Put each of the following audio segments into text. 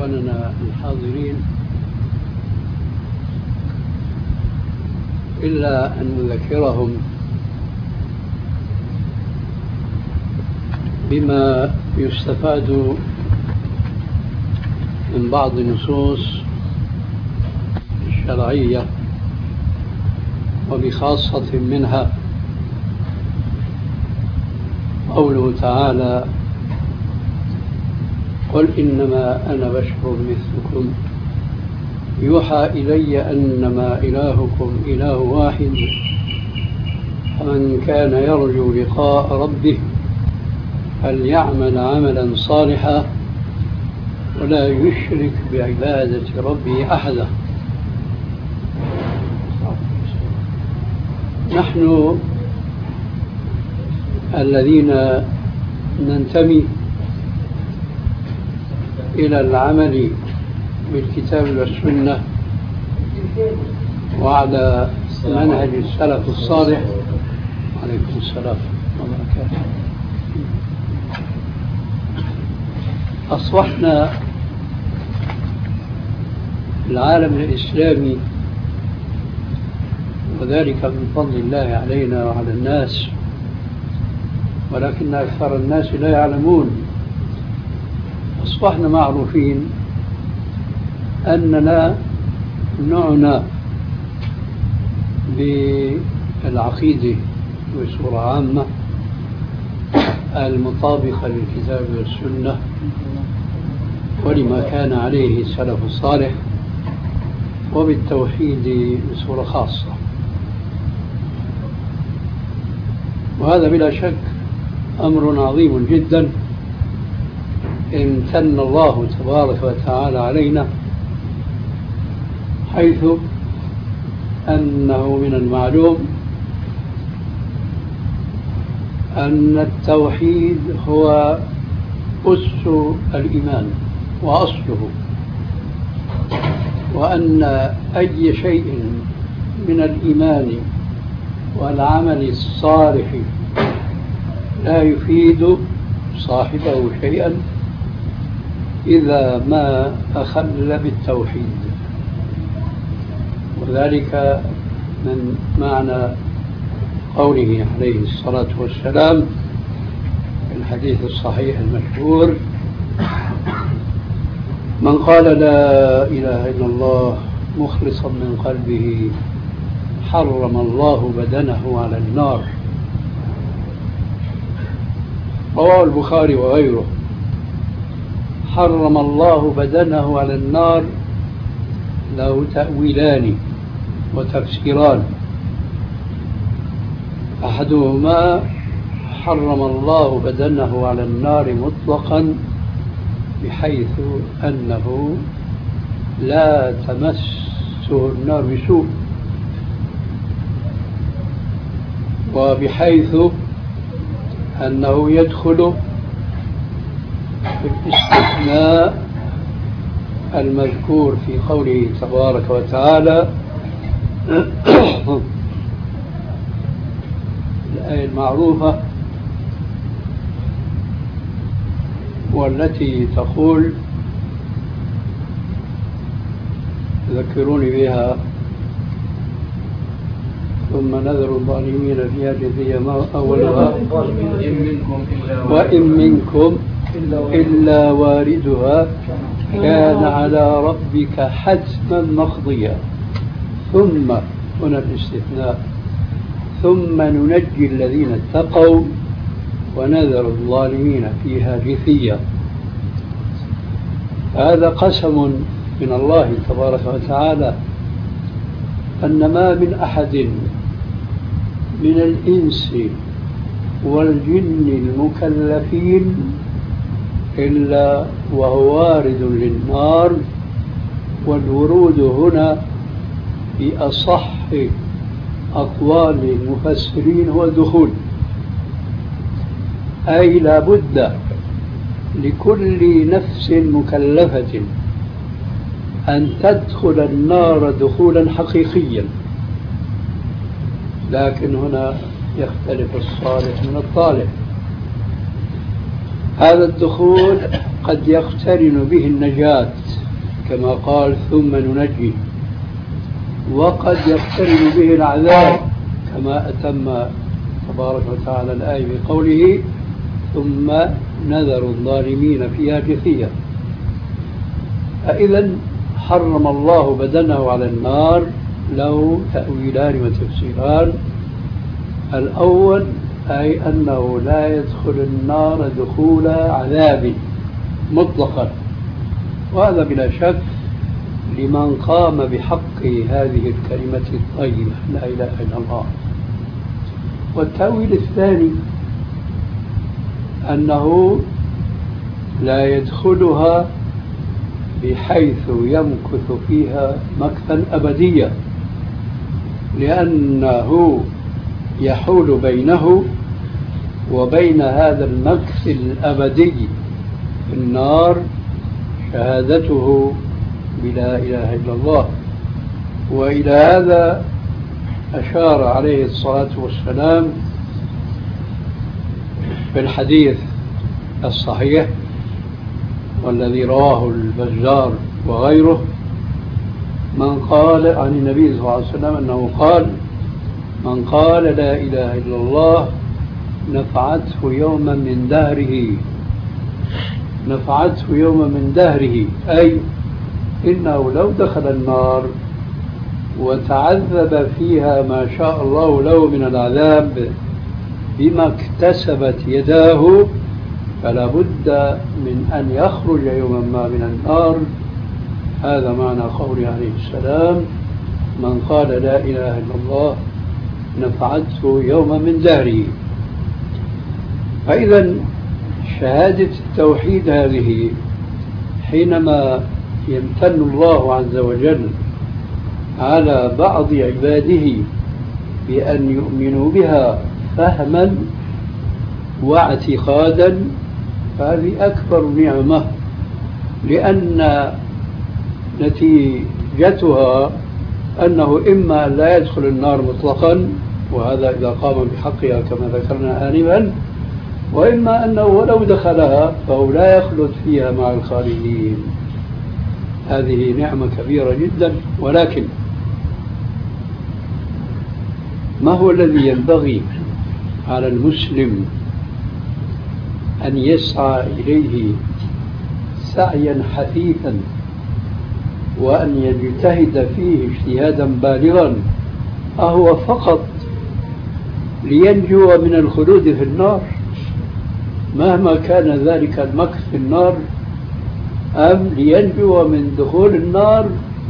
إخواننا الحاضرين، إلا أن نذكرهم بما يستفاد من بعض النصوص الشرعية، وبخاصة منها قوله تعالى: قل إنما أنا بشر مثلكم يوحى إلي أنما إلهكم إله واحد فمن كان يرجو لقاء ربه فليعمل عملا صالحا ولا يشرك بعبادة ربه أحدا. نحن الذين ننتمي إلى العمل بالكتاب والسنة وعلى منهج السلف الصالح، عليكم السلام وبركاته، أصبحنا العالم الإسلامي، وذلك من فضل الله علينا وعلى الناس، ولكن أكثر الناس لا يعلمون. أصبحنا معروفين أننا نعنى بالعقيدة بصورة عامة المطابقة للكتاب والسنة ولما كان عليه السلف الصالح، وبالتوحيد بصورة خاصة. وهذا بلا شك أمر عظيم جدا امتن الله تبارك وتعالى علينا، حيث أنه من المعلوم أن التوحيد هو أس الإيمان وأصله، وأن أي شيء من الإيمان والعمل الصالح لا يفيد صاحبه شيئا إذا ما أخل بالتوحيد. وذلك من معنى قوله عليه الصلاة والسلام في الحديث الصحيح المشهور: من قال لا إله إلا الله مخلصا من قلبه حرم الله بدنه على النار. رواه البخاري وغيره. حرم الله بدنه على النار له تأويلان وتفسيران: أحدهما حرم الله بدنه على النار مطلقا، بحيث أنه لا تمسه النار بسوء، وبحيث أنه يدخل في الاستثناء المذكور في قوله تبارك وتعالى الآية المعروفة والتي تقول، ذكروني بها: ثم نذر الظالمين فيها جثيا أولها وإن منكم إلا واردها كان على ربك حتما مقضيا. ثم هنا الاستثناء: ثم ننجي الذين اتقوا ونذر الظالمين فيها جثيا. هذا قسم من الله تبارك وتعالى أن ما من أحد من الإنس والجن المكلفين إلا وهو وارد للنار. والورود هنا بأصح أقوال المفسرين هو الدخول، أي لا بد لكل نفس مكلفة أن تدخل النار دخولا حقيقيا. لكن هنا يختلف الصالح من الطالح. هذا الدخول قد يقترن به النجاة كما قال ثم ننجي، وقد يقترن به العذاب كما أتم تبارك وتعالى الآية بقوله ثم نذر الظالمين فيها جثيا. فإذا حرم الله بدنه على النار له تأويلان وتفسيران. الأول أي أنه لا يدخل النار دخول عذاب مطلقا، وهذا بلا شك لمن قام بحق هذه الكلمة الطيبة لا إله إلا الله. والتأويل الثاني أنه لا يدخلها بحيث يمكث فيها مكثا أبديا، لأنه يحول بينه وبين هذا المكث الأبدي في النار شهادته بلا إله إلا الله. وإلى هذا أشار عليه الصلاة والسلام في الحديث الصحيح والذي رواه البزار وغيره، من قال عن النبي صلى الله عليه وسلم أنه قال من قال لا إله إلا الله نفعته يوما من دهره، نفعته يوما من دهره، أي إنه لو دخل النار وتعذب فيها ما شاء الله له من العذاب بما اكتسبت يداه فلا بد من أن يخرج يوما ما من النار. هذا معنى قوله عليه السلام من قال لا إله إلا الله نفعته يوما من دهره. فإذا شهادة التوحيد هذه حينما يمتن الله عز وجل على بعض عباده بأن يؤمنوا بها فهما واعتقادا فهذه أكبر نعمة، لأن نتيجتها أنه إما لا يدخل النار مطلقا، وهذا إذا قام بحقها كما ذكرنا آنفا، وإما أنه ولو دخلها فهو لا يخلد فيها مع الخالدين. هذه نعمة كبيرة جدا. ولكن ما هو الذي ينبغي على المسلم أن يسعى إليه سعيا حثيثا وأن يجتهد فيه اجتهادا بالغا؟ أهو فقط لينجو من الخلود في النار مهما كان ذلك المكث في النار، أم لينجو من دخول النار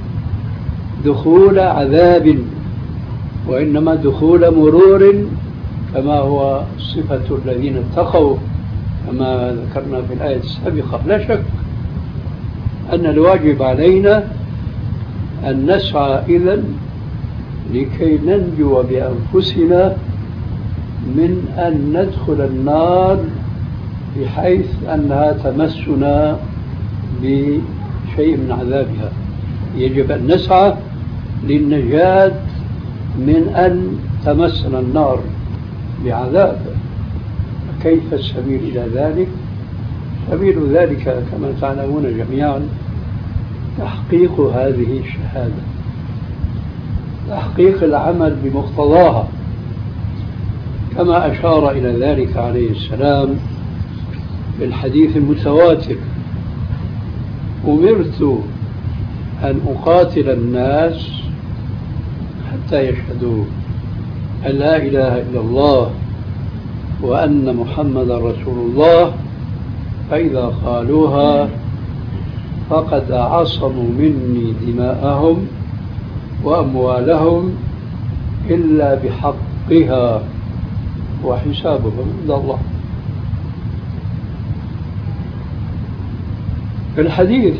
دخول عذاب وإنما دخول مرور كما هو صفة الذين اتقوا كما ذكرنا في الآية السابقة؟ لا شك أن الواجب علينا أن نسعى إذن لكي ننجو بأنفسنا من أن ندخل النار بحيث أنها تمسنا بشيء من عذابها. يجب أن نسعى للنجاة من أن تمسنا النار بعذاب. كيف السبيل إلى ذلك؟ سبيل ذلك كما تعلمون جميعا تحقيق هذه الشهادة، تحقيق العمل بمقتضاها، كما أشار إلى ذلك عليه السلام في الحديث المتواتر: أمرت أن أقاتل الناس حتى يشهدوا أن لا إله إلا الله وأن محمد رسول الله، فإذا قالوها فقد عصموا مني دماءهم وأموالهم إلا بحقها وحسابهم عند الله. في الحديث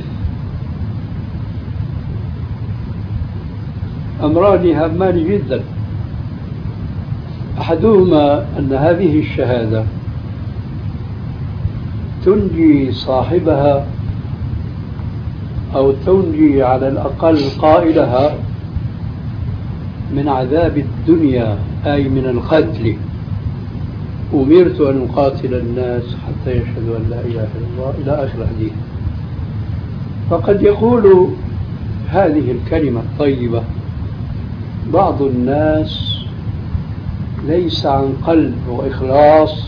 أمران هامان جدا، أحدهما أن هذه الشهادة تنجي صاحبها أو تنجي على الأقل قائلها من عذاب الدنيا، أي من القتل. أمرت أن أقاتل الناس حتى يشهدوا أن لا إله إلا الله إلى آخر الحديث. فقد يقول هذه الكلمة الطيبة بعض الناس ليس عن قلب وإخلاص،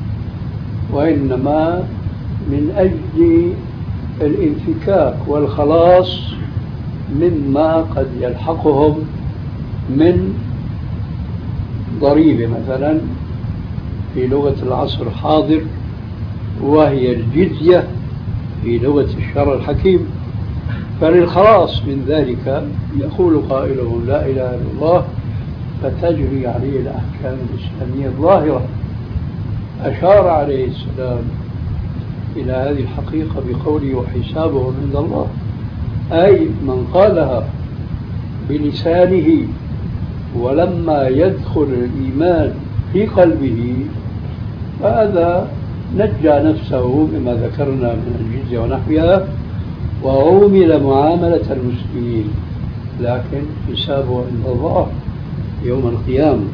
وإنما من أجل الانفكاك والخلاص مما قد يلحقهم من ضريبة مثلا في لغة العصر الحاضر، وهي الجزية في لغة الشرع الحكيم. فللخلاص من ذلك يقول قائلهم لا إله إلا الله، فتجري عليه الأحكام الإسلامية الظاهرة. أشار عليه السلام إلى هذه الحقيقة بقوله وحسابه عند الله، أي من قالها بلسانه ولما يدخل الإيمان في قلبه فهذا نجى نفسه بما ذكرنا من الجزية ونحوها وعومل معاملة المسلمين، لكن حسابه عند الله يوم القيامة.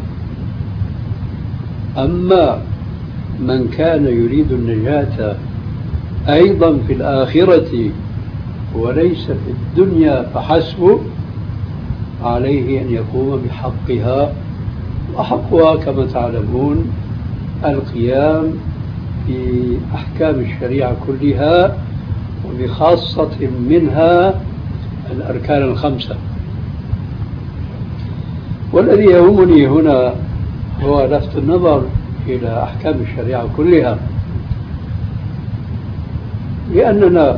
أما من كان يريد النجاة أيضا في الآخرة وليس في الدنيا فحسب، عليه أن يقوم بحقها، وحقها كما تعلمون القيام في أحكام الشريعة كلها وبخاصة منها الأركان الخمسة. والذي يهمني هنا هو لفت النظر إلى أحكام الشريعة كلها، لأننا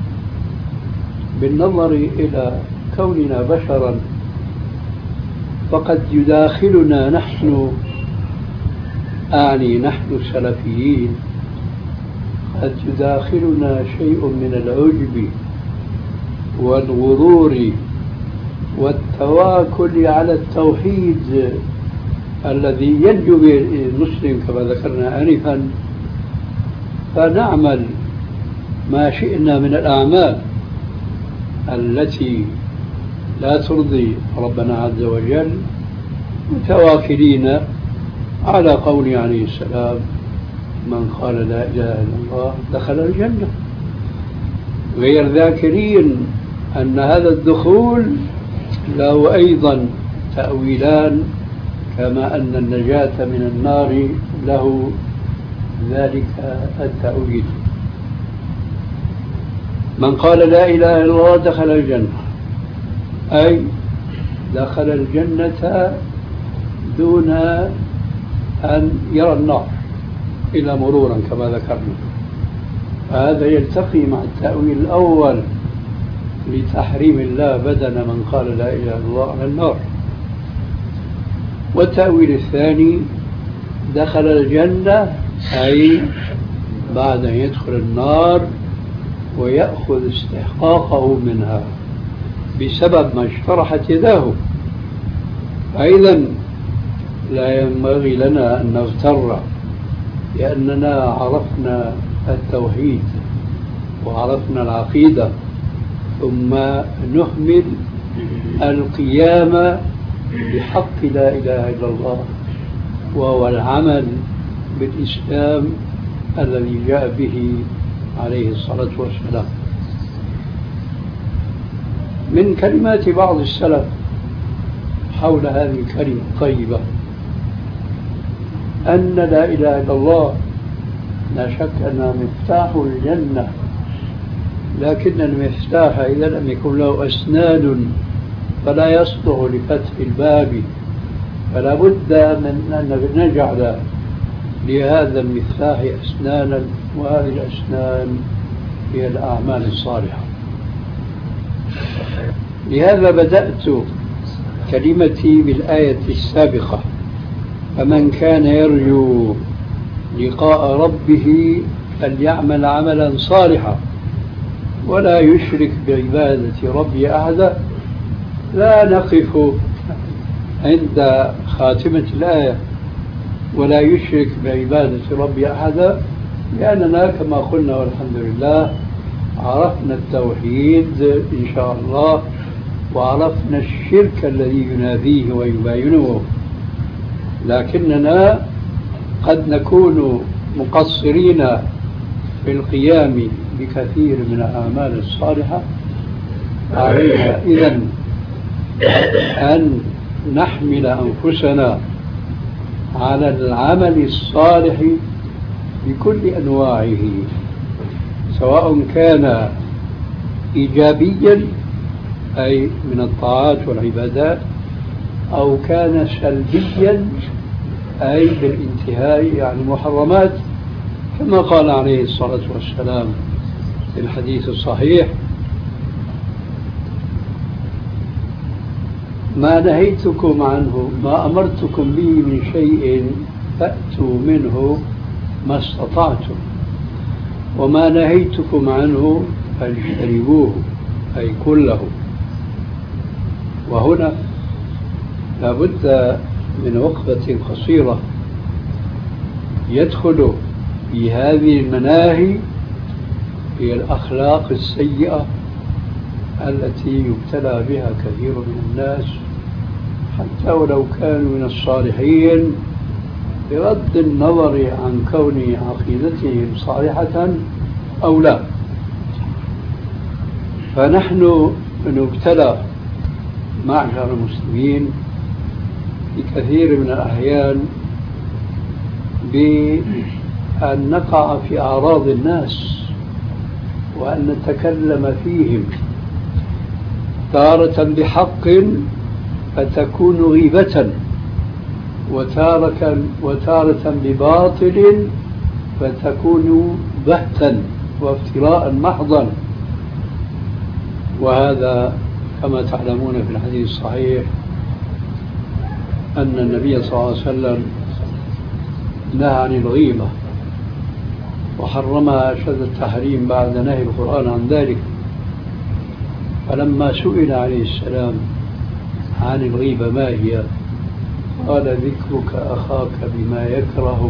بالنظر إلى كوننا بشرا فقد يداخلنا نحن، أعني نحن السلفيين، قد يداخلنا شيء من العجب والغرور والتواكل على التوحيد الذي ينجو به المسلم كما ذكرنا آنفا، فنعمل ما شئنا من الأعمال التي لا ترضي ربنا عز وجل، متواكلين على قول عليه السلام من قال لا إله إلا الله دخل الجنة، غير ذاكرين أن هذا الدخول له أيضا تأويلان، كما أن النجاة من النار له ذلك التأويل. من قال لا إله إلا الله دخل الجنة، أي دخل الجنة دون أن يرى النار إلى مرورا كما ذكرنا. هذا يلتقي مع التأويل الأول لتحريم الله بدن من قال لا إله إلا الله على النار. والتأويل الثاني دخل الجنة أي بعد أن يدخل النار ويأخذ استحقاقه منها بسبب ما اشترحت يداه. أيضا لا ينبغي لنا أن نغتر لأننا عرفنا التوحيد وعرفنا العقيدة ثم نهمل القيام بحق لا إله إلا الله، وهو العمل بالإسلام الذي جاء به عليه الصلاة والسلام. من كلمات بعض السلف حول هذه الكلمة الطيبة أن لا إله إلا الله لا شك أنها مفتاح الجنة، لكن المفتاح إذا لم يكن له أسنان فلا يصلح لفتح الباب، فلا بد من أن نجعل لهذا المفتاح أسنانا، وهذه الأسنان هي الأعمال الصالحة. لهذا بدأت كلمتي بالآية السابقة: فمن كان يرجو لقاء ربه فليعمل عملا صالحا ولا يشرك بعبادة ربه أحدا. لا نقف عند خاتمة الآية ولا يشرك بعبادة ربه أحدا، لأننا كما قلنا والحمد لله عرفنا التوحيد إن شاء الله، وعرفنا الشرك الذي يناديه ويباينه، لكننا قد نكون مقصرين في القيام بكثير من الأعمال الصالحة علينا إذن أن نحمل أنفسنا على العمل الصالح بكل أنواعه، سواء كان إيجابيا أي من الطاعات والعبادات، أو كان سلبيا أي بالانتهاء يعني محرمات، كما قال عليه الصلاة والسلام في الحديث الصحيح: ما نهيتكم عنه، ما أمرتكم به من شيء فأتوا منه ما استطعتم، وما نهيتكم عنه فاجتنبوه أي كله. وهنا لابد من وقفة قصيرة يدخل في هذه المناهي هي الأخلاق السيئة التي يبتلى بها كثير من الناس حتى ولو كانوا من الصالحين، بغض النظر عن كون عقيدتهم صالحة أو لا. فنحن نبتلى معشر المسلمين في كثير من الأحيان بأن نقع في أعراض الناس وأن نتكلم فيهم، تارة بحق فتكون غيبة، وتارة بباطل فتكون بهتا وافتراء محضا. وهذا كما تعلمون في الحديث الصحيح أن النبي صلى الله عليه وسلم نهى عن الغيبة وحرمها أشد التحريم بعد نهي القرآن عن ذلك. فلما سئل عليه السلام عن الغيبة ما هي، قال: ذكرك أخاك بما يكره.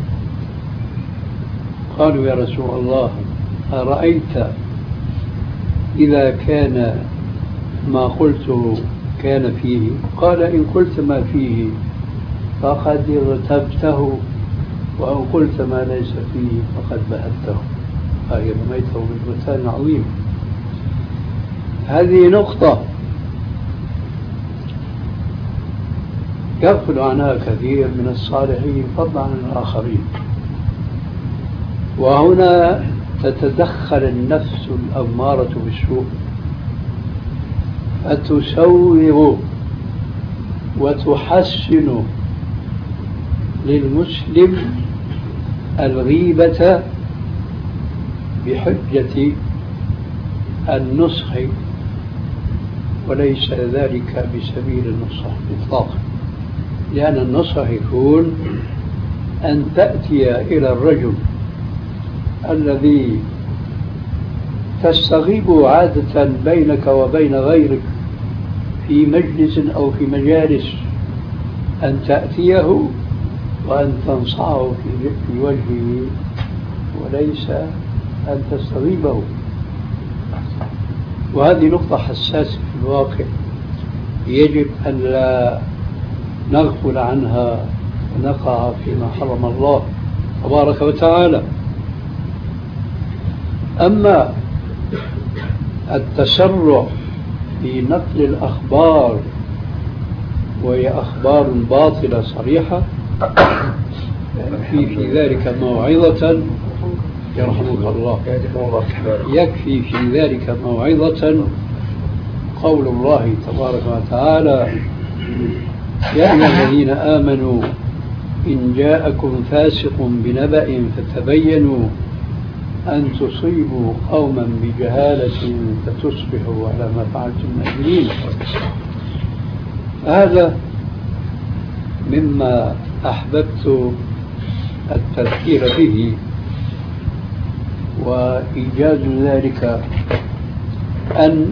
قالوا: يا رسول الله أرأيت إذا كان ما قلته كان فيه؟ قال: إن قلت ما فيه فقد اغتبته، وإن قلت ما ليس فيه فقد بهته، أي رميته بالبهتان عظيم. هذه نقطة يغفل عنها كثير من الصالحين فضلا عن الآخرين. وهنا تتدخل النفس الأمارة بالسوء فتسوغ وتحسن للمسلم الغيبة بحجة النصح، وليس ذلك بسبيل النصح إطلاقا، لأن النصح يكون أن تأتي إلى الرجل الذي تستغيب عادة بينك وبين غيرك في مجلس أو في مجالس، أن تأتيه وأن تنصحه في وجهه وليس أن تستغيبه. وهذه نقطة حساسة في الواقع يجب أن لا نغفل عنها ونقع فيما حرم الله تبارك وتعالى. أما التسرع في نقل الأخبار وهي أخبار باطلة صريحة في ذلك موعظة، يرحمك الله، يكفي في ذلك موعظة قول الله تبارك وتعالى: يا أيها الذين آمنوا إن جاءكم فاسق بنبأ فتبينوا أن تصيبوا قوما بجهالة فتصبحوا على ما فعلتم نادمين. هذا مما أحببت التذكير به وإيجاد ذلك، أن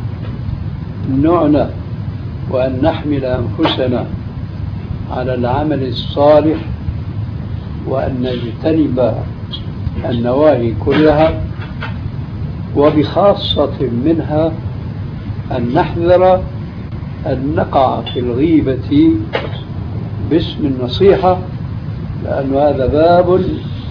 نعنى وأن نحمل أنفسنا على العمل الصالح وأن نجتنب النواهي كلها، وبخاصة منها أن نحذر أن نقع في الغيبة باسم النصيحة، لأن هذا باب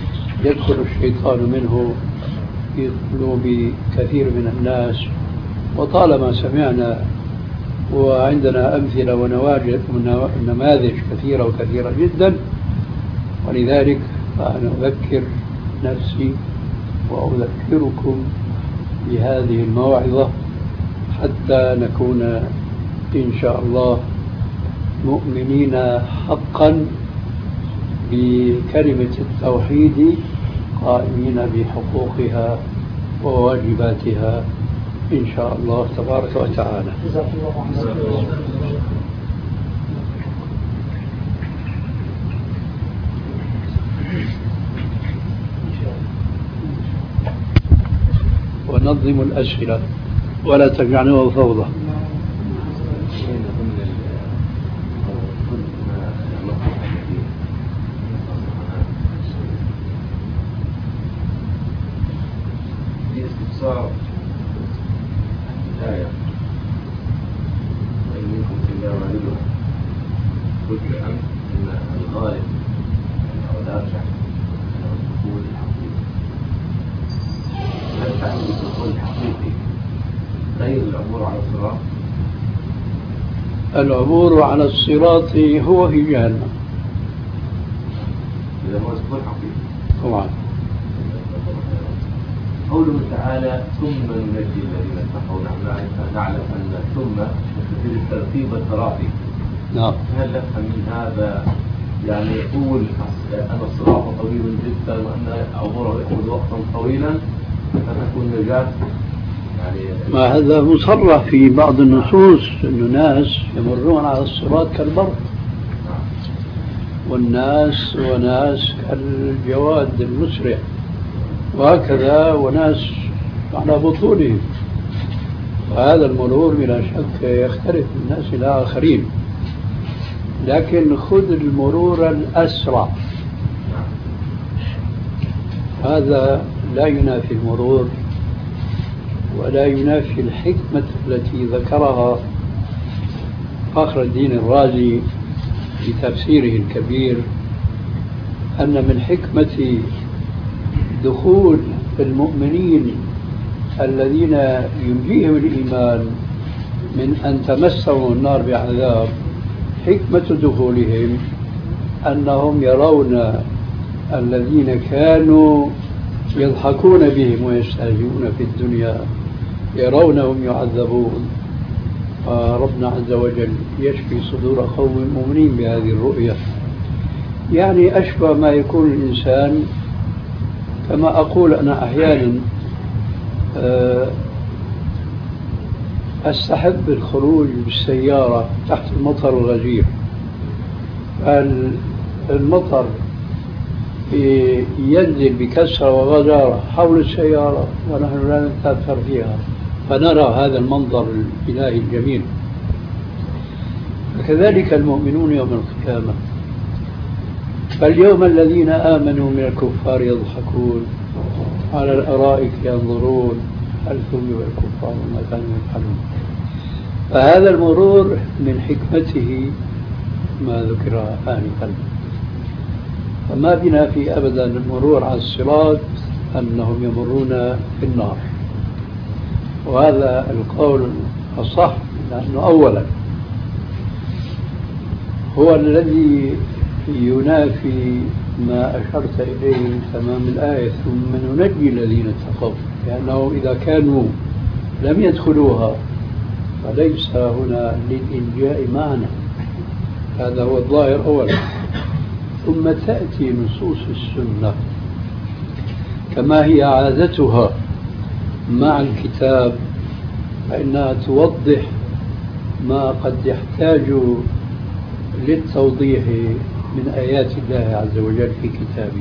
يدخل الشيطان منه في قلوب كثير من الناس، وطالما سمعنا وعندنا أمثلة ونماذج كثيرة وكثيرة جدا، ولذلك فأنا أذكر نفسي وأذكركم بهذه الموعظة حتى نكون إن شاء الله مؤمنين حقا بكلمة التوحيد قائمين بحقوقها وواجباتها إن شاء الله تبارك وتعالى. ونظم الأسئلة ولا تجعلوها فوضى. استفسار الآية وإن منكم إلا واردها قلت أن الغالب أو الأرجح أنه الدخول الحقيقي. هل تعني الدخول الحقيقي غير العبور على الصراط؟ العبور على الصراط هو في جهنم. إذا هو الدخول حقيقي طبعا. قوله تعالى ثم ننجي الذين اتقوا. نعلم أن ثم تفيد الترتيب والتراخي. نعم. هل نفهم من هذا يعني يقول أن الصراط طويل جدا وأن عبوره يأخذ وقتا طويلا فتكون نجاة؟ يعني ما هذا مصرح في بعض النصوص أنه ناس يمرون على الصراط كالبرق، والناس وناس كالجواد المسرع، وهكذا وناس على بطونهم. وهذا المرور بلا شك يختلف من الناس إلى آخرين، لكن خذ المرور الأسرع، هذا لا ينافي المرور ولا ينافي الحكمة التي ذكرها فخر الدين الرازي في تفسيره الكبير، أن من حكمة دخول المؤمنين الذين ينجيهم الإيمان من أن تمسهم النار بعذاب، حكمة دخولهم أنهم يرون الذين كانوا يضحكون بهم ويستهزئون في الدنيا يرونهم يعذبون، فربنا عز وجل يشفي صدور قوم مؤمنين بهذه الرؤية. يعني أشبه ما يكون الإنسان، كما أقول أنا أحيانا أستحب الخروج بالسيارة تحت المطر الغزير، المطر ينزل بكسرة وغزارة حول السيارة ونحن لا نتأثر فيها، فنرى هذا المنظر الإلهي الجميل. وكذلك المؤمنون يوم القيامة، فاليوم الذين آمنوا من الكفار يضحكون على الأرائك ينظرون هل ثوب الكفار ما كانوا يفعلون. فهذا المرور من حكمته ما ذكر آنفا. فما بنا في أبدا المرور على الصراط أنهم يمرون في النار، وهذا القول الصح، لأنه أولا هو الذي ينافي ما أشرت إليه من تمام الآية ثم ننجي الذين اتقوا، لأنه إذا كانوا لم يدخلوها فليس هنا للإنجاء معنى، هذا هو الظاهر أولا. ثم تأتي نصوص السنة كما هي عادتها مع الكتاب، فإنها توضح ما قد يحتاج للتوضيح من آيات الله عز وجل في كتابه.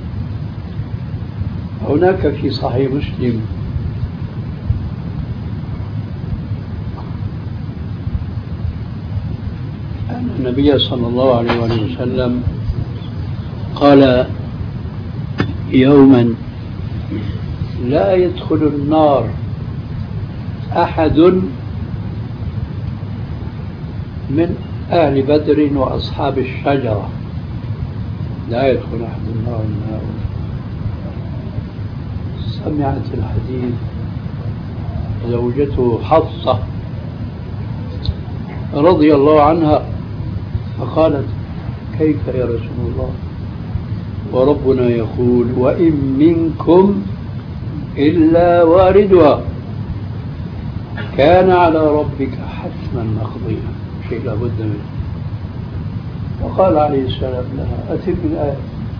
هناك في صحيح مسلم أن النبي صلى الله عليه وسلم قال يوما لا يدخل النار أحد من أهل بدر وأصحاب الشجرة، لا يدخل أحد النار من هؤلاء. سمعت الحديث زوجته حفصة رضي الله عنها فقالت كيف يا رسول الله وربنا يقول وإن منكم إلا واردها كان على ربك حتما مقضيا شيء لا بد منه. وقال عليه السلام لها أتم الآية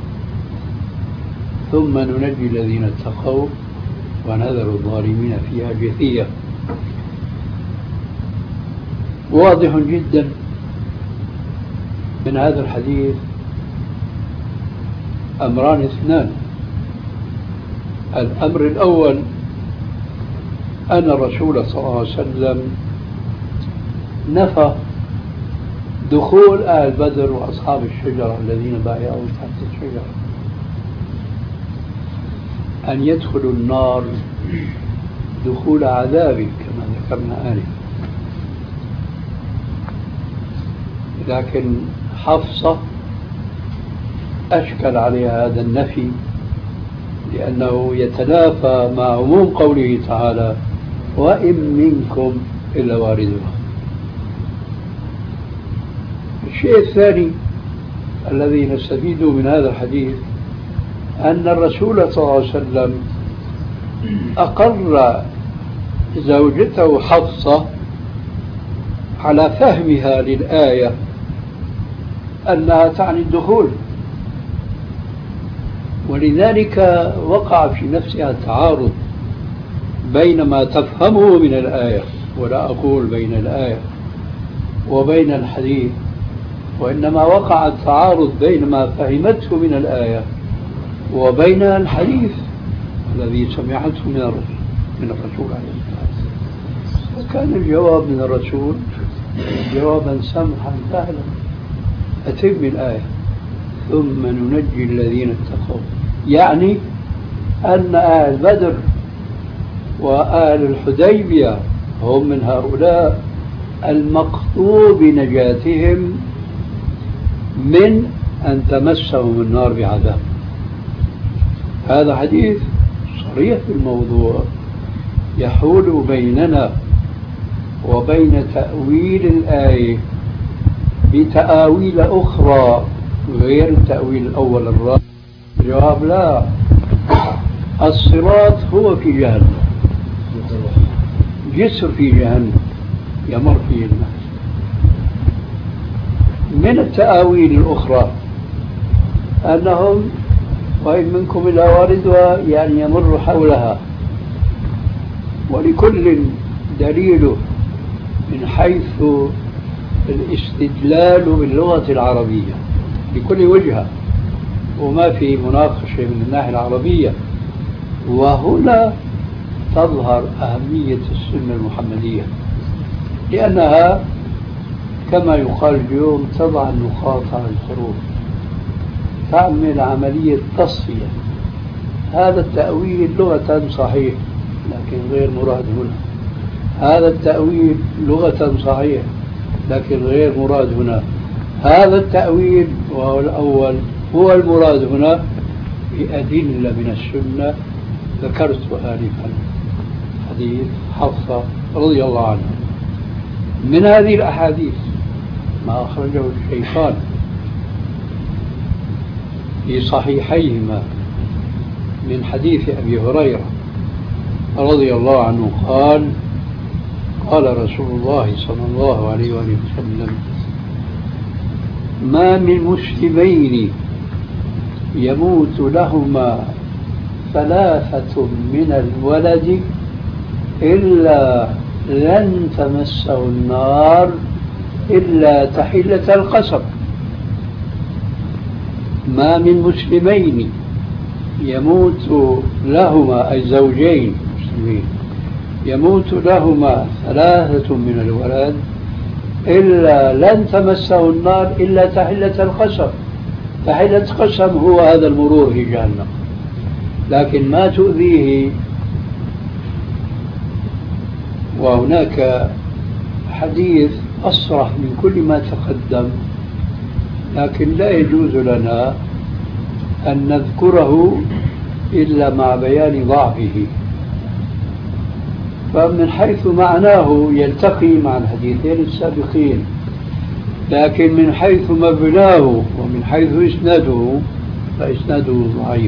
ثم ننجي الذين اتقوا ونذر الظالمين فيها جثيا. واضح جدا من هذا الحديث أمران اثنان. الأمر الأول أن الرسول صلى الله عليه وسلم نفى دخول أهل بدر وأصحاب الشجرة الذين بايعوا تحت الشجرة أن يدخلوا النار دخول عذاب كما ذكرنا آنفا. لكن حفصة أشكل عليها هذا النفي لأنه يتنافى مع عموم قوله تعالى وإن منكم إلا واردها. الشيء الثاني الذي نستفيده من هذا الحديث أن الرسول صلى الله عليه وسلم أقر زوجته حفصة على فهمها للآية أنها تعني الدخول، ولذلك وقع في نفسها تعارض بين ما تفهمه من الآية، ولا أقول بين الآية وبين الحديث، وإنما وقع التعارض بين ما فهمته من الآية وبين الحديث الذي سمعته من الرسول عليه الصلاة والسلام. وكان الجواب من الرسول جوابا سمحا سهلا أتم الآية ثم ننجي الذين اتقوا، يعني أن أهل بدر وأهل الحديبية هم من هؤلاء المقطوع بنجاتهم من أن تمسهم النار بعذاب. هذا حديث صريح في الموضوع يحول بيننا وبين تأويل الآية بتأويل أخرى غير التأويل الأول الرابع. الجواب لا، الصراط هو في جهنم، جسر في جهنم يمر فيه الناس. من التأويل الأخرى أنهم وإن منكم إلا واردها يعني يمر حولها، ولكل دليله من حيث الاستدلال باللغة العربية بكل وجهة، وما في مناقشة من الناحية العربية. وهنا تظهر أهمية السنة المحمدية، لأنها كما يقال اليوم تضع النقاط على الحروف، تعمل عملية تصفية. هذا التأويل لغة صحيح لكن غير مراد هنا، هذا التأويل لغة صحيح لكن غير مراد هنا، هذا التأويل وهو الأول هو المراد هنا بأدلة من السنة ذكرتها آنفا. حديث حفصة رضي الله عنها. من هذه الأحاديث ما أخرجه الشيخان في صحيحيهما من حديث أبي هريرة رضي الله عنه قال قال رسول الله صلى الله عليه وسلم ما من مسلمين يموت لهما ثلاثة من الولد إلا لن تمسه النار إلا تحلة القصب. ما من مسلمين يموت لهما أي زوجين مسلمين يموت لهما ثلاثة من الولد إلا لن تمسه النار إلا تحلة القصب. تحلة القصب هو هذا المرور في جهنم، لكن ما تؤذيه. وهناك حديث أصرح من كل ما تقدم، لكن لا يجوز لنا أن نذكره إلا مع بيان ضعفه. فمن حيث معناه يلتقي مع الحديثين السابقين، لكن من حيث مبناه ومن حيث إسناده فإسناده ضعيف.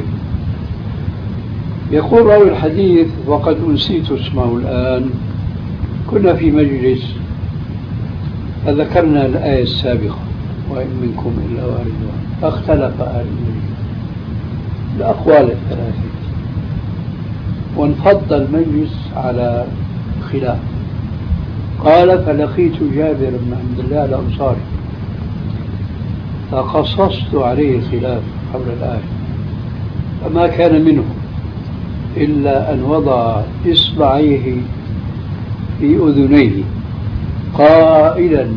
يقول راوي الحديث وقد أنسيت اسمه الآن: كنا في مجلس فذكرنا الآية السابقة وإن منكم إلا واردها، فاختلف أهل المجلس الأقوال الثلاثة وانفض المجلس على خلاف. قال: فلقيت جابر بن عبد الله الأنصاري فقصصت عليه الخلاف حول الآية، فما كان منه إلا أن وضع إصبعيه في أذنيه قائلا: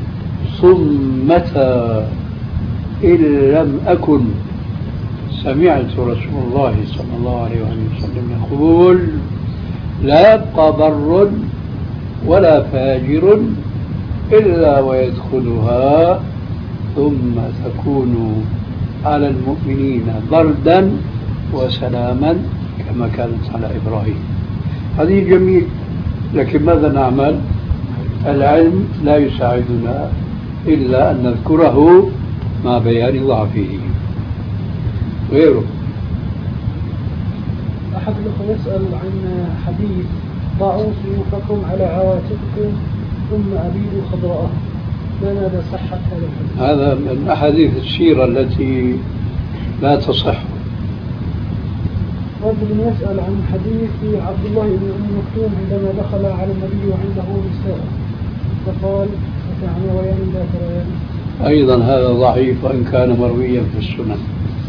صمتا إن لم أكن سمعت رسول الله صلى الله عليه وسلم يقول: لا يبقى بر ولا فاجر إلا ويدخلها ثم تكون على المؤمنين بردا وسلاما كما كانت على إبراهيم. هذه جميل، لكن ماذا نعمل؟ العلم لا يساعدنا إلا أن نذكره مع بيان ضعفه. غيره أحد الأخوة يسأل عن حديث: ضعوا سيوفكم على عواتقكم ثم أبيدوا خضراءه، ما مدى صحة هذا الحديث؟ هذا من أحاديث السيرة التي لا تصح. رجل يسأل عن حديث عبد الله بن أم مكتوم عندما دخل على النبي وعنده نساء فقال: فتعني ريان ذات ريان. أيضا هذا ضعيف وإن كان مرويا في السنن.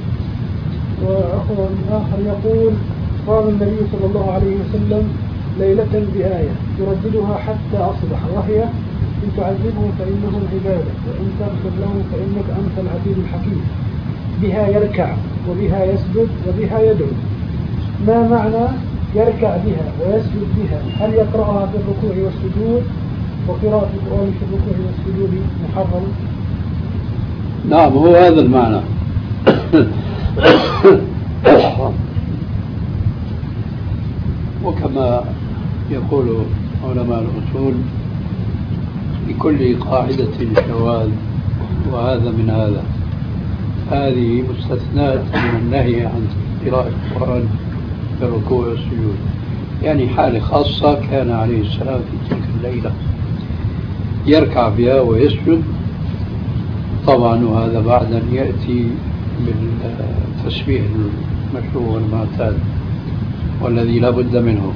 وأخر آخر يقول: قام النبي صلى الله عليه وسلم ليلة بآية يرددها حتى أصبح، وهي: إن تعذبهم فإنهم عبادك وإن تغفر لهم فإنك أنت العزيز الحكيم. بها يركع وبها يسجد وبها يدعو. ما معنى يركع بها ويسجد بها؟ هل يقرأها في الركوع والسجود؟ وقراءة القرآن في الركوع والسجود محرم؟ نعم، هو هذا المعنى. وكما يقول علماء الأصول: لكل قاعدة شواذ، وهذا من هذا. هذه مستثنات من النهي عن قراءة القرآن في الركوع والسجود، يعني حالة خاصة كان عليه السلام في تلك الليلة يركع بها ويسجد. طبعا وهذا بعد أن يأتي بالتسبيح المشروع والمعتاد والذي لا بد منه.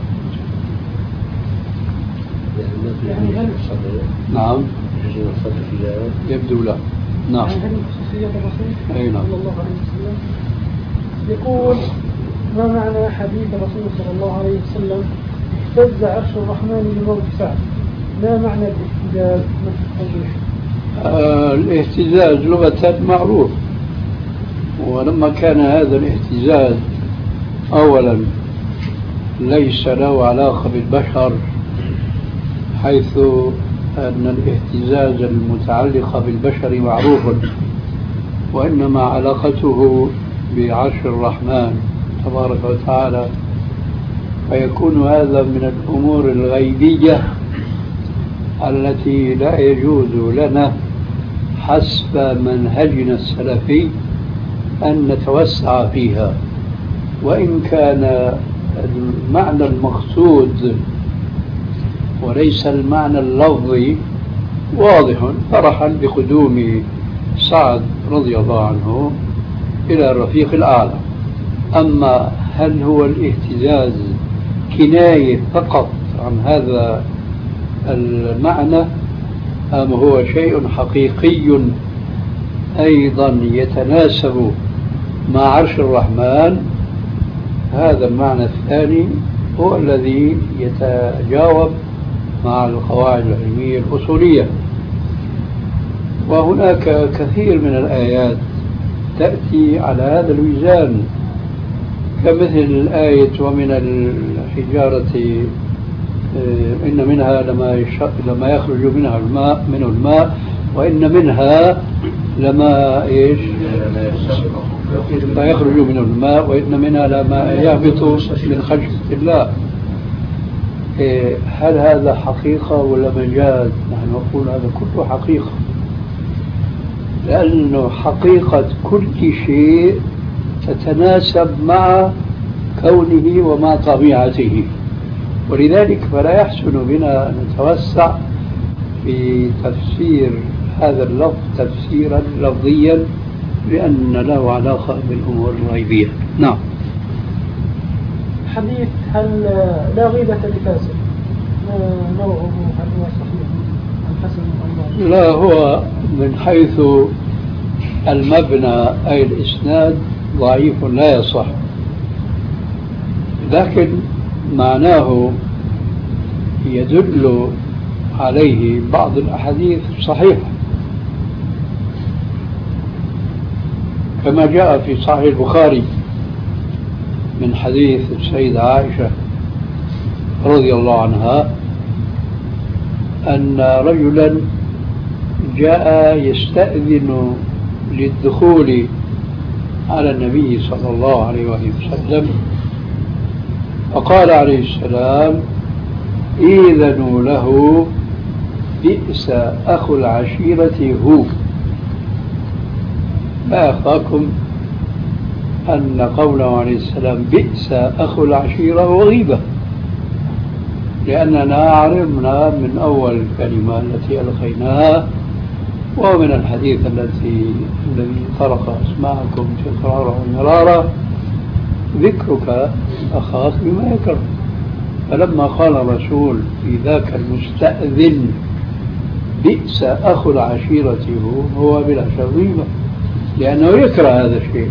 نعم، يبدو لا. نعم. خصوصية الرسول أي نعم. صلى الله عليه وسلم. يقول: ما معنى حديث الرسول صلى الله عليه وسلم: اهتز عرش الرحمن لموت سعد؟ ما معنى الاهتزاز من التوضيح؟ الاهتزاز لغة معروف، ولما كان هذا الاهتزاز أولا ليس له علاقة بالبشر، حيث أن الاهتزاز المتعلق بالبشر معروف، وإنما علاقته بعرش الرحمن تبارك وتعالى، فيكون هذا من الأمور الغيبية التي لا يجوز لنا حسب منهجنا السلفي أن نتوسع فيها، وإن كان المعنى المقصود وليس المعنى اللفظي واضح، فرحا بقدوم سعد رضي الله عنه إلى الرفيق الأعلى. أما هل هو الاهتزاز كناية فقط عن هذا المعنى أم هو شيء حقيقي أيضا يتناسب مع عرش الرحمن؟ هذا المعنى الثاني هو الذي يتجاوب مع القواعد العلمية الأصولية. وهناك كثير من الآيات تأتي على هذا الوزان، كمثل الآية: ومن الحجارة إن منها لما يخرج منها الماء وإن منها لما لا يخرج منه الماء وإن منها لما يهبط من خشية الله. هل هذا حقيقة ولا مجاز؟ نحن نقول هذا كله حقيقة، لأنه حقيقة كل شيء تتناسب مع كونه ومع طبيعته، ولذلك فلا يحسن بنا أن نتوسع في تفسير هذا اللفظ تفسيرا لفظيا، لأن له علاقة بالأمور الغيبية. نعم. حديث هل لا غيبة لفاسق نوعه هل هو صحيح أم حسن أم ضعيف؟ لا، هو من حيث المبنى أي الإسناد ضعيف لا يصح، لكن معناه يدل عليه بعض الأحاديث صحيحة، كما جاء في صحيح البخاري من حديث السيدة عائشة رضي الله عنها أن رجلا جاء يستأذن للدخول على النبي صلى الله عليه وسلم، فقال عليه السلام: إذنوا له، بئس أخو العشيرة هو. لا يخفاكم أن قوله عليه السلام بئس أخو العشيرة هو غيبة، لأننا علمنا من أول الكلمة التي ألقيناها ومن الحديث الذي طرق أسماعكم تكرارا ومرارا ذكرك أخاك بما يكره. فلما قال الرسول في ذاك المستأذن بئس أخو العشيرة هو بلا شغيبة، لأنه يكره هذا الشيء.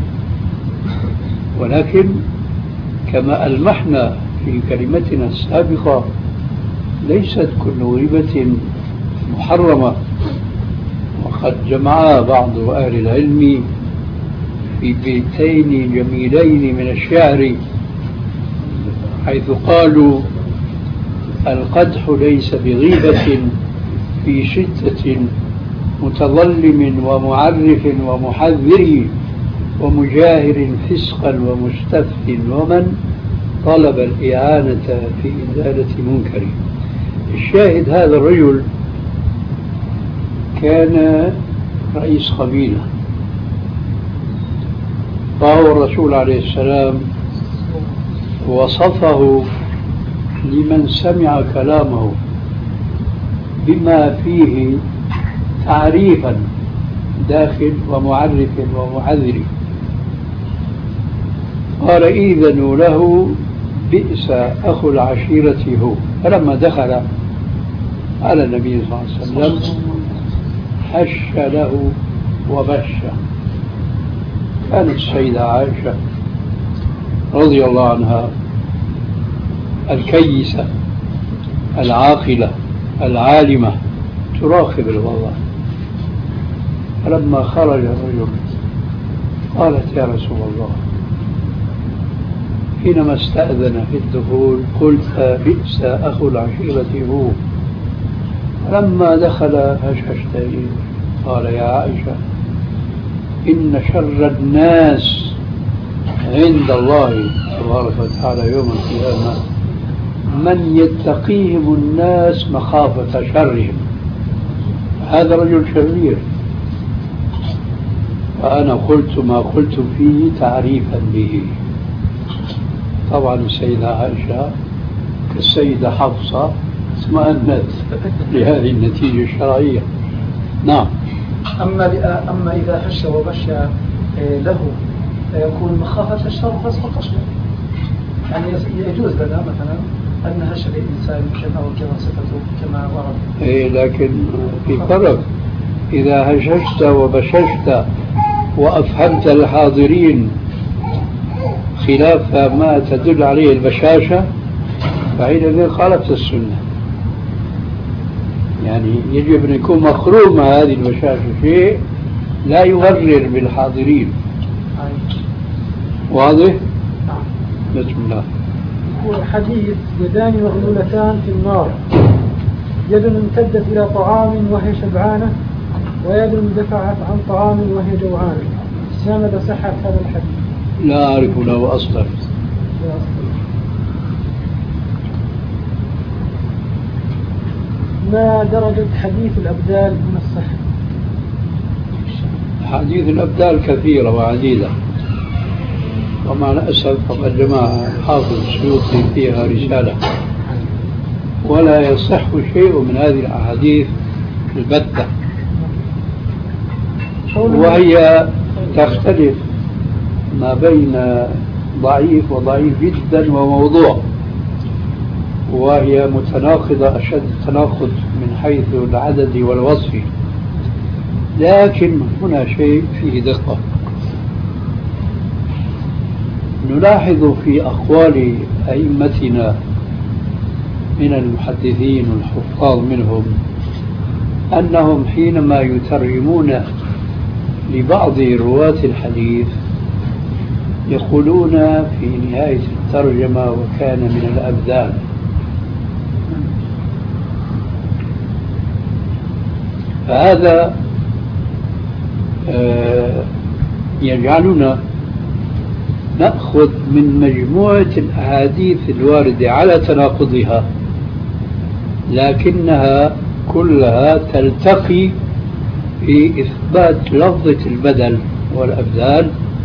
ولكن كما ألمحنا في كلمتنا السابقة ليست كل غيبة محرمة، وقد جمع بعض أهل العلم في بيتين جميلين من الشعر حيث قالوا: القدح ليس بغيبة في شدة متظلم ومعرف ومحذر ومجاهر فسقا ومستفت ومن طلب الإعانة في إزالة منكر. الشاهد هذا الرجل كان رئيس قبيلة، فهو الرسول عليه السلام وصفه لمن سمع كلامه بما فيه تعريفا داخل ومعرف ومحذر، قال: إذنوا له بئس أخو العشيرة هو. فلما دخل على النبي صلى الله عليه وسلم حش له وبش. كانت السيدة عائشة رضي الله عنها الكيسة العاقلة العالمة تراقب الوضع، فلما خرج الرجل قالت: يا رسول الله، حينما استأذن في الدخول قلت بئس أخو العشيرة هو، لما دخل هشهشت. قال: يا عائشة، إن شر الناس عند الله تبارك وتعالى يوم القيامة من يتقيهم الناس مخافة شرهم. هذا رجل شرير، فأنا قلت ما قلت فيه تعريفا به. طبعا السيدة عائشة كالسيدة حفصة اطمأنت لهذه النتيجة الشرعية. نعم. أما إذا هش وبش له يكون مخافة الشر فسق قشر، يعني يجوز لنا مثلا أن نهش الإنسان كما وكما صفته كما ورد. لكن في فرق، إذا هششت وبششت وأفهمت الحاضرين خلاف ما تدل عليه البشاشة فحينئذ خالفت السنة. يعني يجب أن يكون مخروم هذه البشاشة، شيء لا يغرر بالحاضرين. واضح؟ بسم الله. حديث: يدان مغلولتان في النار، يد امتدت إلى طعام وهي شبعانة، ويد دفعت عن طعام وهي جوعانة. ما مدى صحة هذا الحديث؟ لا أعرف له أصلا. ما درجة حديث الأبدال من الصحة؟ حديث الأبدال كثيرة وعديدة، ومع الأسف قد جمع حافظ السيوطي فيها رسالة، ولا يصح شيء من هذه الأحاديث البتة، وهي تختلف ما بين ضعيف وضعيف جدا وموضوع، وهي متناقضة أشد التناقض من حيث العدد والوصف. لكن هنا شيء فيه دقة، نلاحظ في أقوال أئمتنا من المحدثين والحفاظ منهم أنهم حينما يترجمون لبعض رواة الحديث يقولون في نهاية الترجمة وكان من الأبدان. فهذا يجعلنا نأخذ من مجموعة الأحاديث الواردة على تناقضها، لكنها كلها تلتقي في إثبات لفظة البدل والأبدال،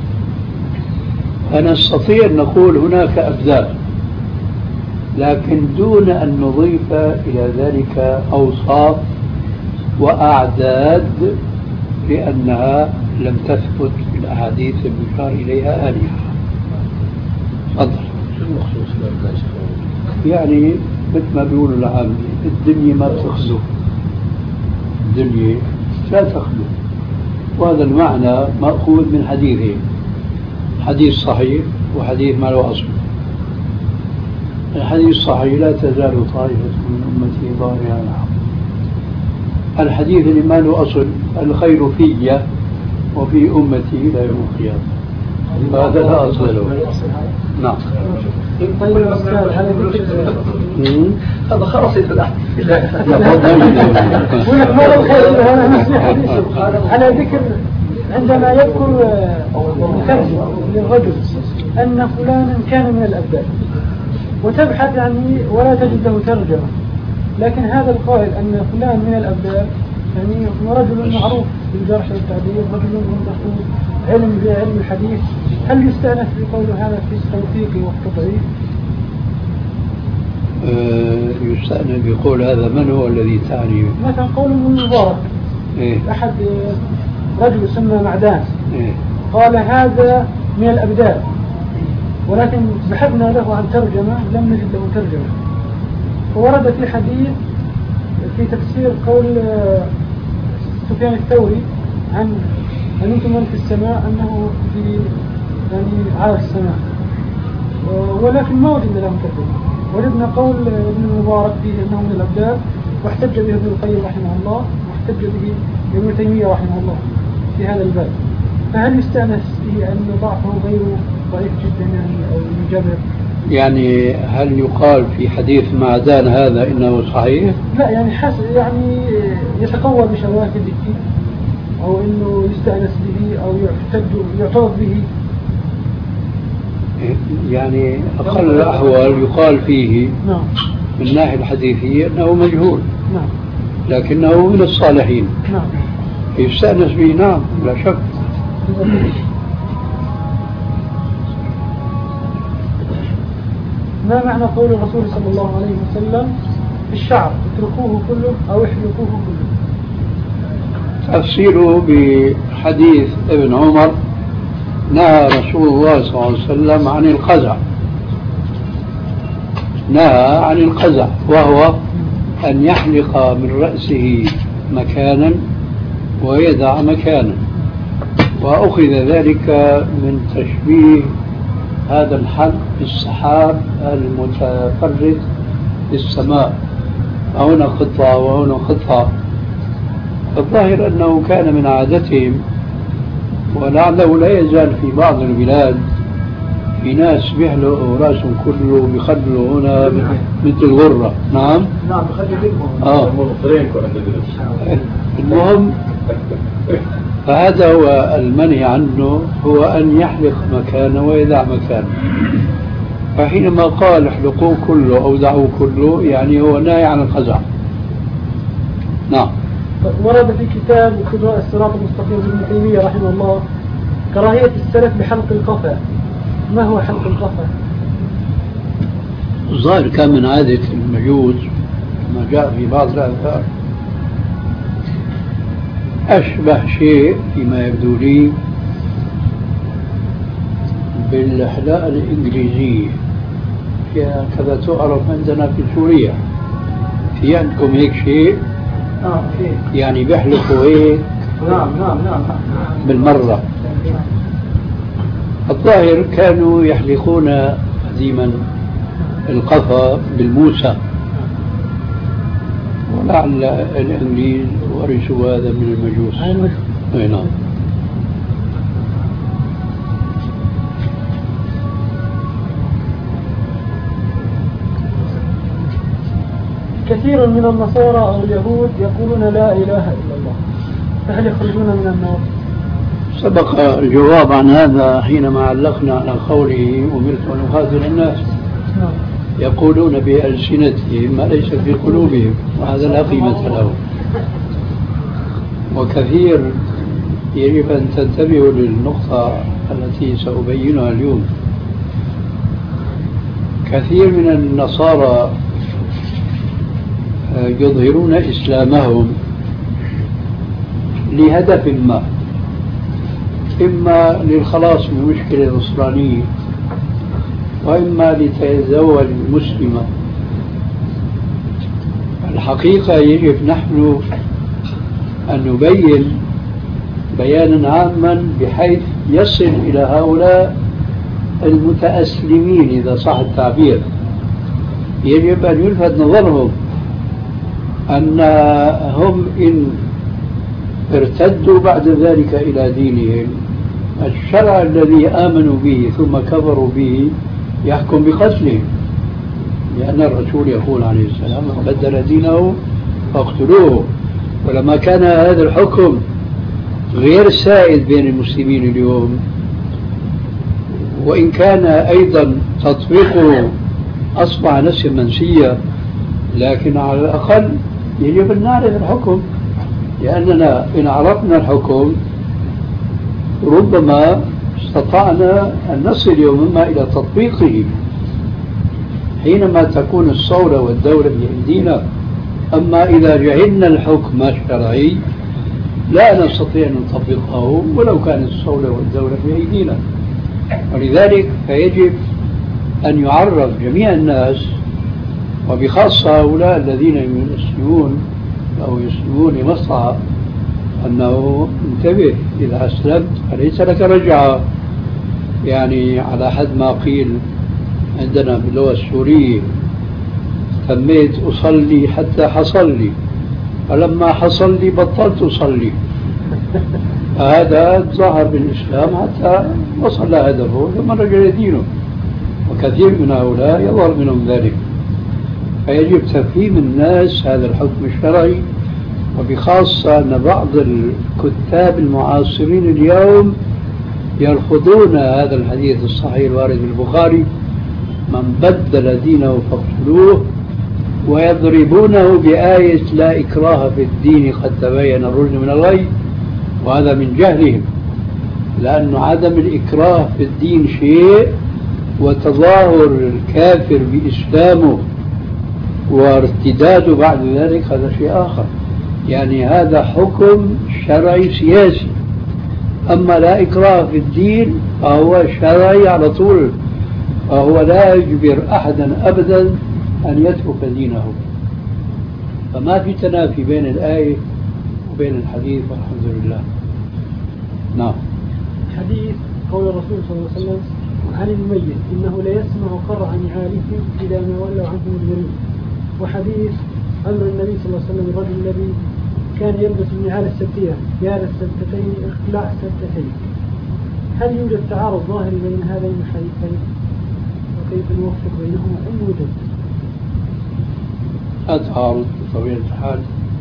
فنستطيع أن نقول هناك أبدال، لكن دون أن نضيف إلى ذلك أوصاف وأعداد، لأنها لم تثبت في الأحاديث المشار إليها آنفا. تفضل. شو المخصوص بالأبدال؟ يعني مثل ما بيقولوا العامة الدنيا ما بتخلو، الدنيا لا تخلو، وهذا المعنى مأخوذ من حديثين، حديث صحيح وحديث ما له أصل. الحديث الصحيح لا تزال طائفة من أمتي ظاهرين على الحق. الحديث اللي ما له أصل الخير في وفي أمتي إلى يوم القيامة، هذا لا أصل له. نعم. طيب أستاذ على ذكر هذا خلاص يتلاحظ على ذكر عندما يذكر مترجم للرجل أن فلانا كان من الأبدال وتبحث يعني ولا تجد له ترجمة، لكن هذا القائل أن فلان من الأبدال يعني هو رجل معروف بالجرح والتعديل، رجل عنده علم بعلم الحديث، هل يستأنف بقول هذا في التوثيق والتضعيف؟ يستأنف بقول هذا من هو الذي تعني؟ مثلا قول ابن المبارك أحد رجل يسمى معدان قال هذا من الأبدال، ولكن بحثنا له عن ترجمة لم نجد له ترجمة، وورد في حديث في تفسير قول سفيان الثوري عن أنتم من في السماء أنه في يعني على السماء، ولكن ما وجدنا له ترجمة. وجدنا قول ابن المبارك فيه أنه من الأبدال، واحتج به ابن القيم رحمه الله، واحتج به ابن تيمية رحمه الله في هذا الباب. فهل يستأنس به أن ضعفه غير ضعيف جدا يعني أو يجبر؟ يعني هل يقال في حديث معدان هذا إنه صحيح؟ لا يعني يعني يتقوى بشواهده أو إنه يستأنس به أو يعترض به. يعني أقل الأحوال يقال فيه نعم من الناحية الحديثية أنه مجهول، نعم، لكنه من الصالحين، نعم، يستأنس به، نعم لا شك. ما معنى قول الرسول صلى الله عليه وسلم الشعر اتركوه كله أو احلقوه كله؟ تفسيره بحديث ابن عمر نهى رسول الله صلى الله عليه وسلم عن القزع، نهى عن القزع وهو أن يحلق من رأسه مكانا ويدع مكانا، وأخذ ذلك من تشبيه هذا الحلق بالسحاب المتفرد في السماء، هنا قطعة وهنا قطعة. الظاهر أنه كان من عادتهم، ولعله لا يزال في بعض البلاد في ناس بيحلقوا رأسهم كله بيخلوا هنا مثل غرة. نعم نعم بخلي المهم فهذا هو المنهي عنه، هو أن يحلق مكانه ويدع مكانه. فحينما قال احلقوه كله أو دعوه كله يعني هو ناهي عن القزع. ورد في كتاب اقتضاء الصراط المستقيم لابن تيمية رحمه الله كراهية السلف بحلق القفا. ما هو حلق القفا؟ الظاهر كان من عادة المجوس ما جاء في بعض الآثار، أشبه شيء فيما يبدو لي بالحلاقة الإنجليزية، كذا تعرف عندنا في سوريا. في عندكم هيك شيء؟ يعني بيحلقوا هيك. نعم بالمرة. الظاهر كانوا يحلقون قديما القفا بالموسى، ولعل الإنجليز ورثوا هذا من المجوس. أي نعم. كثير من النصارى أو اليهود يقولون لا إله إلا الله، فهل يخرجون من النار؟ سبق الجواب عن هذا حينما علقنا على قوله أمرت أن أخاذل الناس. يقولون بألسنتهم ما ليس في قلوبهم، وهذا لا قيمة له. وكثير يجب أن تنتبهوا للنقطة التي سأبينها اليوم. كثير من النصارى يظهرون إسلامهم لهدف ما، إما للخلاص من مشكلة نصرانية، وإما لتزوج مسلمة. الحقيقة يجب نحن أن نبين بيانا عاما بحيث يصل إلى هؤلاء المتأسلمين إذا صح التعبير. يجب أن يلفت نظرهم أن هم إن ارتدوا بعد ذلك إلى دينهم، الشرع الذي آمنوا به ثم كفروا به يحكم بقتلهم، لأن الرسول يقول عليه السلام من بدل دينه فاقتلوه. ولما كان هذا الحكم غير سائد بين المسلمين اليوم، وإن كان أيضا تطبيقه أصبح نسيا منسيا، لكن على الأقل يجب أن نعرف الحكم، لأننا إن عرفنا الحكم ربما استطعنا أن نصل يوما إلى تطبيقه حينما تكون الصولة والدولة بأيدينا. أما إذا جهلنا الحكم الشرعي لا نستطيع أن نطبقه ولو كانت الصولة والدولة بأيدينا. ولذلك فيجب أن يعرف جميع الناس، وبخاصة هؤلاء الذين يسلمون أو يسلمون لمصلحة، أنه انتبه إذا أسلمت فليس لك رجعة. يعني على حد ما قيل عندنا باللغة السورية تميت أصلي حتى حصل لي، فلما حصل لي بطلت أصلي. هذا ظهر بالإسلام حتى وصل هدفه ثم رجع دينه، وكثير من هؤلاء يظهر منهم ذلك. فيجب تفهيم الناس هذا الحكم الشرعي، وبخاصة أن بعض الكتاب المعاصرين اليوم يرفضون هذا الحديث الصحيح الوارد في البخاري من بدل دينه فاقتلوه، ويضربونه بآية لا إكراه في الدين قد تبين الرشد من الغي، وهذا من جهلهم، لأن عدم الإكراه في الدين شيء، وتظاهر الكافر بإسلامه وارتداده بعد ذلك هذا شيء آخر. يعني هذا حكم شرعي سياسي، أما لا إكراه في الدين فهو شرعي على طول، فهو لا يجبر أحدا أبدا أن يترك دينه. فما في تنافي بين الآية وبين الحديث، والحمد لله. نعم. حديث قول الرسول صلى الله عليه وسلم عن الميت إنه ليسمع قرع نعالهم إذا ما ولوا عنه مدبرين، وحديث أمر النبي صلى الله عليه وسلم الرجل الذي كان يلبس النعال السبتية يا للسبتتين اخلع السبتتين. هل يوجد تعارض ظاهري بين هذين الحديثين، وكيف نوفق بينهما إن وجد؟ لا تعارض بطبيعة الحال،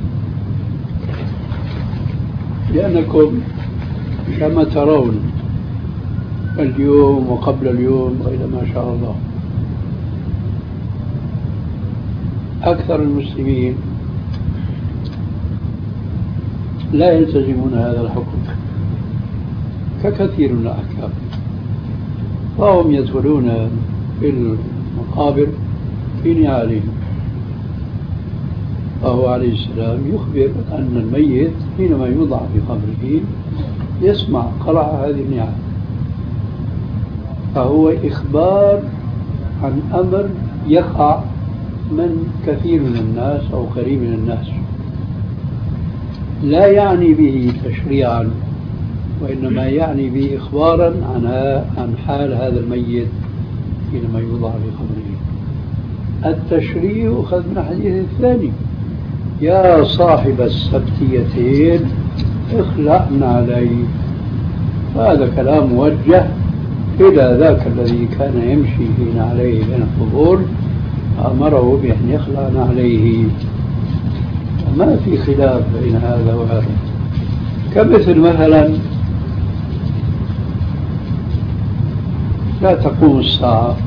لأنكم كما ترون اليوم وقبل اليوم وإلى ما شاء الله أكثر المسلمين لا يلتزمون هذا الحكم ككثير من الأحكام، فهم يدخلون في المقابر في نعالهم. فهو عليه السلام يخبر أن الميت حينما يوضع في قبره يسمع قرع هذه النعال، فهو إخبار عن أمر يقع من كثير من الناس أو قريب من الناس، لا يعني به تشريعا، وإنما يعني به إخبارا عن حال هذا الميت حينما يوضع في قبره. التشريع أخذ من الحديث الثاني: يا صاحب السبتيتين اخلعن عليه. هذا كلام موجه إلى ذاك الذي كان يمشي فينا عليه بين القبور، أمره بأن يخلعن عليه. ما في خلاف بين هذا وهذا. كمثل مثلا لا تقوم الساعة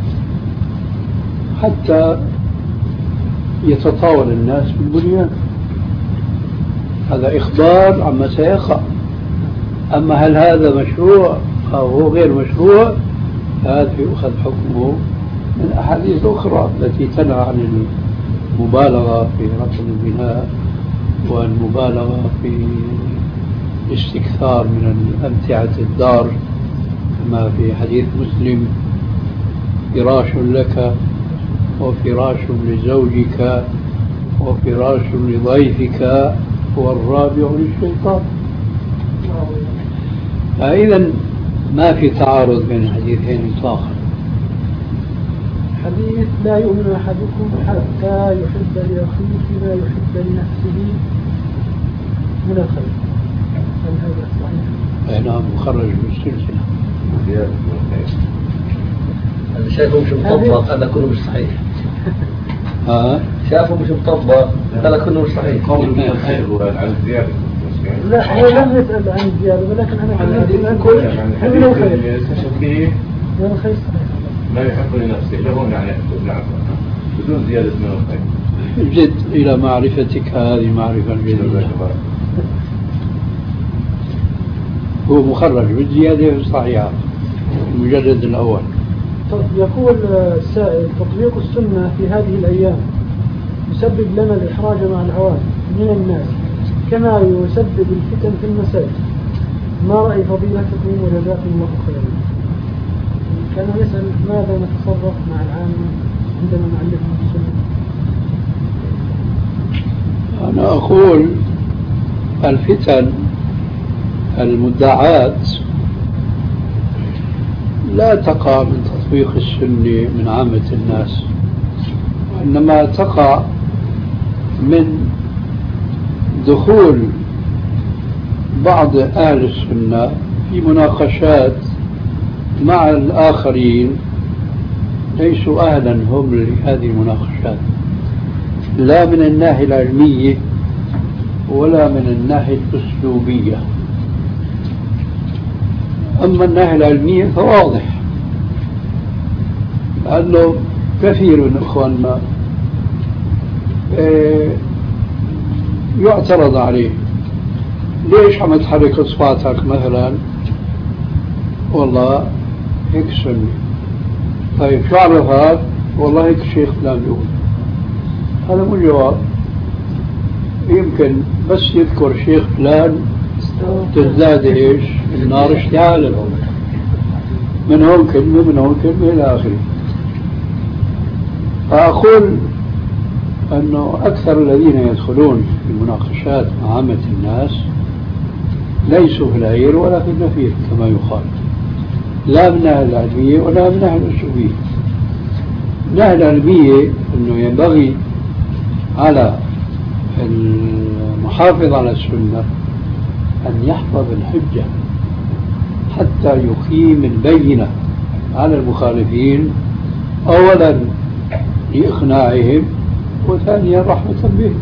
حتى يتطاول الناس بالبنيان، هذا إخبار عما سيقع. أما هل هذا مشروع أو هو غير مشروع، هذا يؤخذ حكمه من أحاديث أخرى التي تنهى عن المبالغة في رفع البناء والمبالغة في الاستكثار من أمتعة الدار، كما في حديث مسلم: فراش لك وفراش لزوجك وفراش لضيفك والرابع للشيطان. فإذا ما في تعارض بين الحديثين إطلاقا. حديث لا يؤمن أحدكم حتى يحب لأخيه ما يحب لنفسه من الخير. هل هذا صحيح؟ نعم، مخرج من السلسلة. أنا شايفه مش مطبق، هذا كله مش صحيح. شافه مش مطبق، هذا كله مش صحيح. قول من الخير عن الزيادة. لا، هو لم يسأل عن الزيادة، ولكن أنا كنت أقول من الخير. من الخير صحيح. ما يحب لنفسه له يعني بدون زيادة من الخير. جد إلى معرفتك هذه معرفة جديدة. هو مخرج بالزيادة الصحيحة المجلد الأول. يقول السائل: تطبيق السنة في هذه الأيام يسبب لنا الإحراج مع العوام من الناس كما يسبب الفتن في المساجد، ما رأي فضيلتكم وجزاكم الله خيرا؟ كان يسأل ماذا نتصرف مع العامة عندما نعلمهم السنة. أنا أقول الفتن المدعاة لا تقع من تطبيق السنة من عامة الناس، وإنما تقع من دخول بعض أهل السنة في مناقشات مع الآخرين ليسوا أهلا هم لهذه المناقشات، لا من الناحية العلمية ولا من الناحية الأسلوبية. أما الناحية العلمية فواضح، لأنه كثير من إخواننا يعترض عليه: ليش عم تحرك إصبعتك مثلا؟ والله هيك سنة. طيب شو عرفك؟ والله هيك الشيخ فلان بيقول. هذا مو جواب. يمكن بس يذكر شيخ فلان تزداد ايش؟ النار اشتعالا، من هون كلمة من هون كلمة إلى آخره. فأقول أنه أكثر الذين يدخلون في المناقشات مع عامة الناس ليسوا في العير ولا في النفير كما يقال، لا من الناحية العلمية ولا من الناحية الأسلوبية. من الناحية العلمية أنه ينبغي على المحافظ على السنة أن يحفظ الحجة حتى يقيم البينة على المخالفين، أولا لإقناعهم وثانيا رحمة بهم.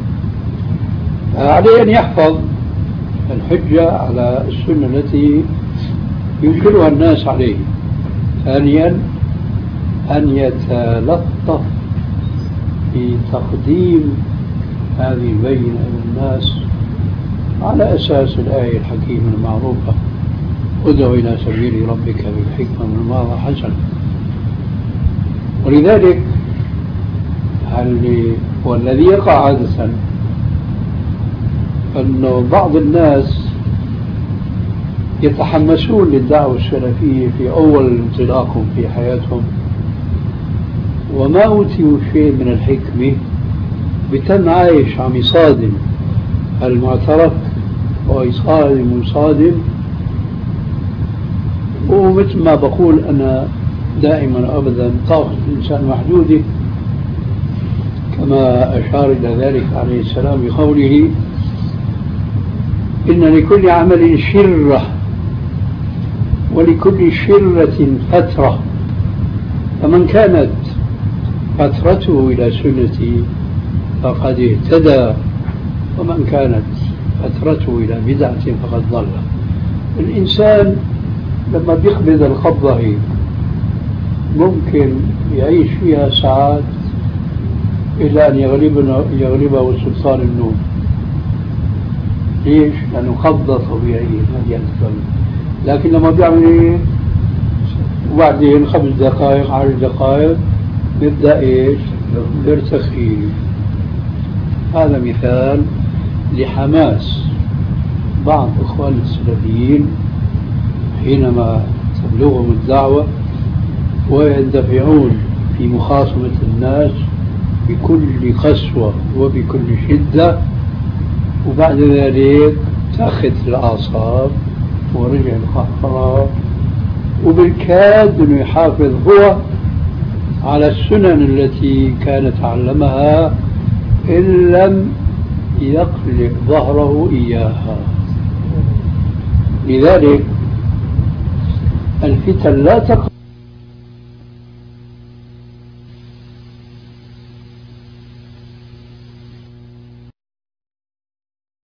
عليه أن يحفظ الحجة على السنة التي ينكرها الناس عليه. ثانيا أن يتلطف في تقديم هذه البينة إلى الناس على أساس الآية الحكيمة المعروفة ادع إلى سبيل ربك بالحكمة والموعظة الحسنة. ولذلك والذي يقع عادة أنه بعض الناس يتحمسون للدعوة السلفية في أول انطلاقهم في حياتهم وما أوتيوا شيء من الحكمة، بتم عايش عم يصادم المعترف ويصادم. ومثل ما بقول أنا دائما أبدا طاقة الإنسان محدودة، كما أشار إلى ذلك عليه السلام بقوله إن لكل عمل شرة ولكل شرة فترة، فمن كانت فترته إلى سنتي فقد اهتدى، ومن كانت فترته إلى بدعة فقد ضل. الإنسان لما بيقبض القبضة هي ممكن يعيش فيها ساعات إلى أن يغلبه سلطان النوم. ليش؟ لأنه قبضة طبيعية ما بيأثر. لكن لما بيعمل إيه؟ وبعدين 5 دقائق 10 دقائق يبدأ إيش؟ يرتخي. هذا مثال لحماس بعض إخوان السلفيين حينما تبلغهم الدعوة ويندفعون في مخاصمة الناس بكل قسوة وبكل شدة، وبعد ذلك تأخذ الأعصاب ورجع القهقرة، وبالكاد أنه يحافظ هو على السنن التي كان تعلمها إن لم يقلب ظهره إياها. لذلك الفتن لا تقع